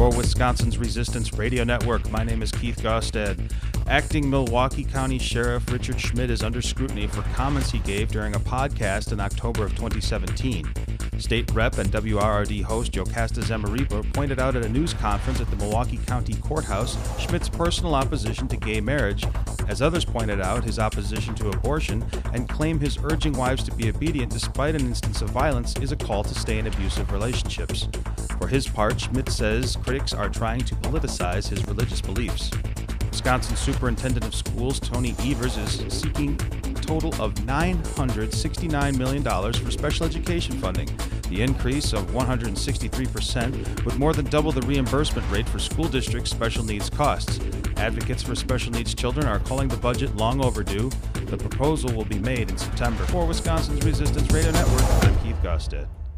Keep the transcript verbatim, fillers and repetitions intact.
for Wisconsin's Resistance Radio Network. My name is Keith Gaustad. Acting Milwaukee County Sheriff Richard Schmidt is under scrutiny for comments he gave during a podcast in October of twenty seventeen. State Rep and W R R D host Jocasta Zamaripa pointed out at a news conference at the Milwaukee County Courthouse Schmidt's personal opposition to gay marriage. As others pointed out, his opposition to abortion and claim his urging wives to be obedient despite an instance of violence is a call to stay in abusive relationships. For his part, Schmidt says critics are trying to politicize his religious beliefs. Wisconsin Superintendent of Schools Tony Evers is seeking a total of nine hundred sixty-nine million dollars for special education funding, the increase of one hundred sixty-three percent would more than double the reimbursement rate for school districts' special needs costs. Advocates for special needs children are calling the budget long overdue. The proposal will be made in September. For Wisconsin's Resistance Radio Network, I'm Keith Gaustad.